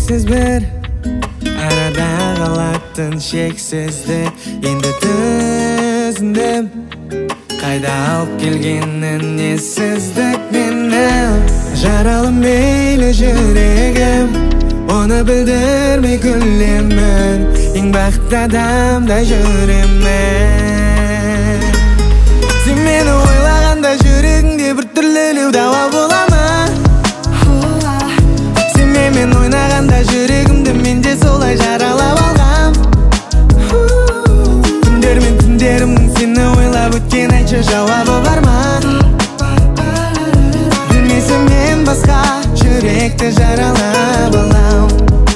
Шексіз бір арада қалатын шексіздік. Енді түсіндім қайда алып келгенін ессіздік мені. Жаралы мейлі жүрегім, оны білдірмей күлемін. Ең бақытты адамдай жүремін. Сен мені ойлағанда жүрегіңде бір түрлілеу дауа бола ма? Сен менімен ойнағанда жүрегімді мен де солай жаралап алғам. Күндер мен түндерімнің сені ойлап өткен, айтшы жауабы бар ма? Білмесем мен басқа жүректі жаралап алам.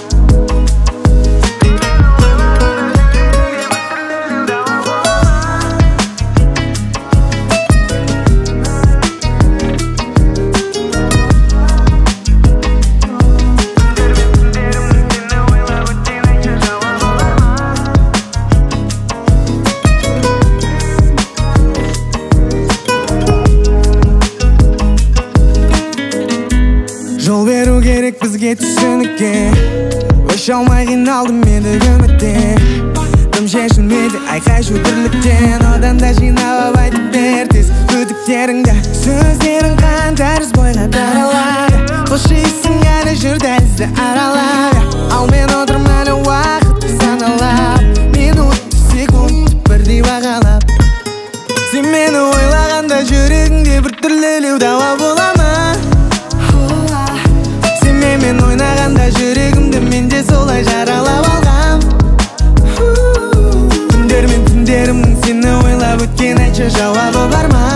Жол беру керек бізге түсінікке. Өш алмай қиналдым едік үмітте. Дым шешілмеді айқай-шу тірліктен. Одан да жинап айтып бер тез күдіктеріңді. Сөздерің қан тәріз бойға таралады. Қош иісің әлі жүр дәлізді аралады. Ал мен отырмын әлі уақытты саналап, минут, секунд бірдей бағалап. Сен мені ойлағанда жүрегіңде бір түрлілеу дауа бола ма? Мен ойнағанда жүрегімді мен де солай жаралап алғам. Күндер мен түндерімнің сені ойлап өткен, айтшы жауабы бар ма?